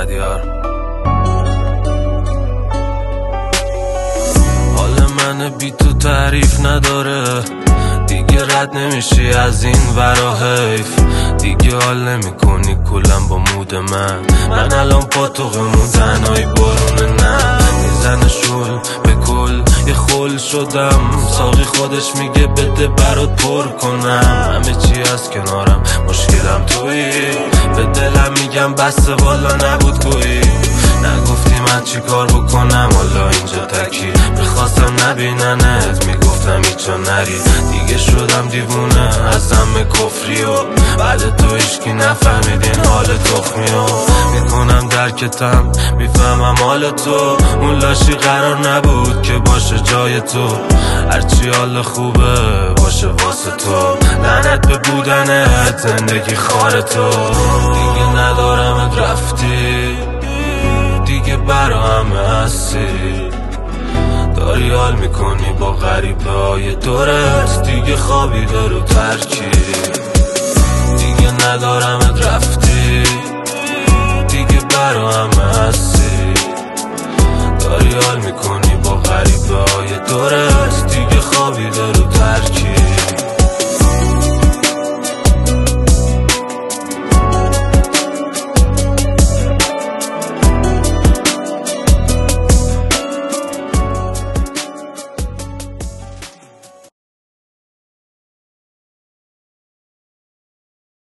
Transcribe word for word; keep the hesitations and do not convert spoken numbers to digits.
مدیار. حال من بی تو تعریف نداره، دیگه رد نمیشی از این ورا حیف، دیگه حال نمی کنی کلم با مود من. من الان پاتوقمون تنهایی بارونه نه میزنه شل به کل یه خل شدم. ساقی خودش میگه بده برات پر کنم، همه چی از کنارم مشکلم تویی، به دلم میگم بسته والا نبود گویی. نگفتی من چی کار بکنم حالا اینجا تکی، میخواستم نبیننت میگفتم ایچا نری، دیگه شدم دیوونه از همه کفری و بعد تو هیچکی نفهمید این حال تخمی و میکنم درکتم میفهمم حال تو. اون لاشی قرار نبود که باشه جای تو، هرچی حال خوبه باشه واسه تو، لعنت به بودنت زندگی خار تو. دیگه ندارمت رفتی، دیگه برا همه هستی، داری حال میکنی با غریبه های دورت، دیگه خوابیده رو ترکی. دیگه ندارمت رفتی، دیگه برا همه هستی، داری حال میکنی با غریبه های دورت، دیگه خوابیده رو